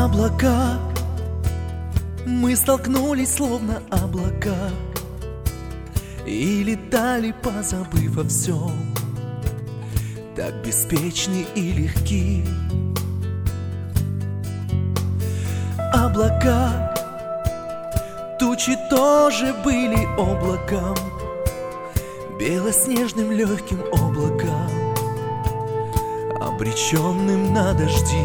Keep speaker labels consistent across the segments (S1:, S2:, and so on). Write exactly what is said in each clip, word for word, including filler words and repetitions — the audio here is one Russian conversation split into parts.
S1: облака, мы столкнулись словно облака и летали, позабыв о всем, так беспечны и легки. Облака, тучи тоже были облаком, белоснежным легким облаком, обреченным на дожди.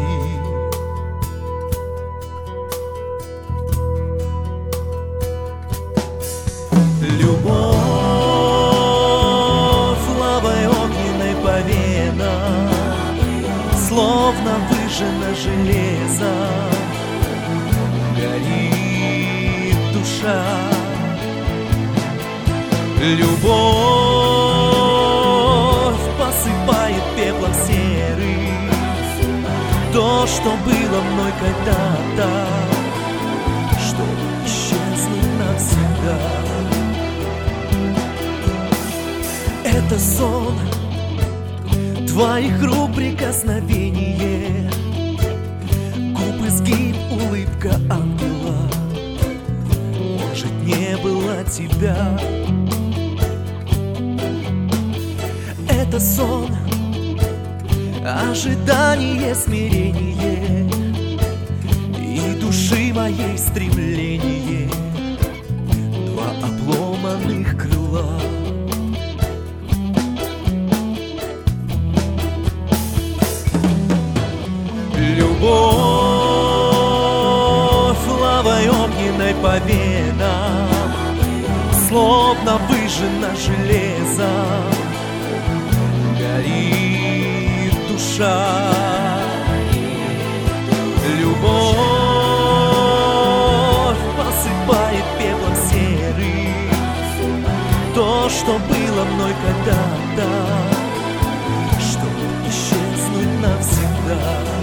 S1: Любовь лавой огненной по венам, словно выжжено железо, горит душа. Любовь посыпает пеплом серым то, что было мной когда-то, чтобы исчезнуть навсегда. Это сон твоих рук прикосновение, губы сгиб, улыбка ангела. Может, не было тебя. Это сон, ожидание, смирение и души моей стремление, два обломанных крыла. Любовь лавой огненной по венам, словно выжжено железо, горит душа. Любовь посыпает пеплом серым то, что было мной когда-то, чтобы исчезнуть навсегда.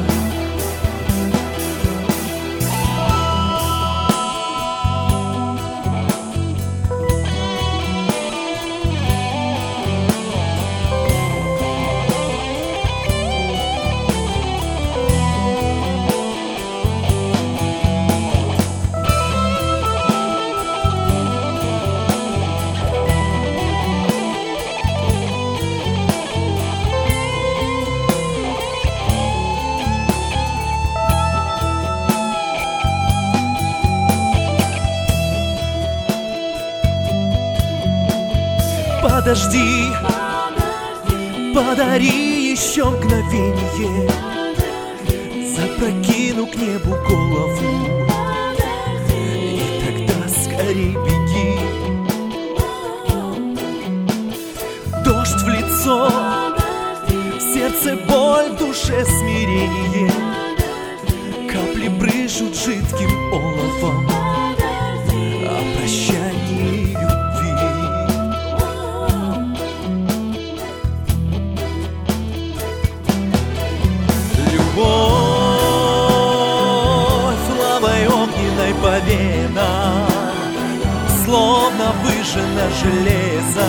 S1: Подожди, подари еще мгновенье, запрокину к небу голову, и тогда скорей беги. Дождь в лицо, в сердце боль, в душе смирение, капли брызжут жидким оловом о прощании любви. Любовь лавой огненной по венам, словно выжжено железо,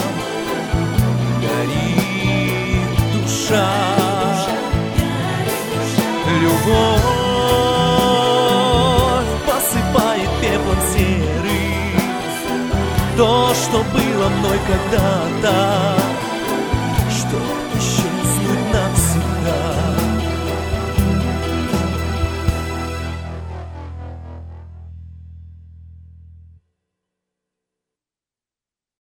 S1: горит душа. Любовь посыпает пеплом серым то, что было мной когда-то,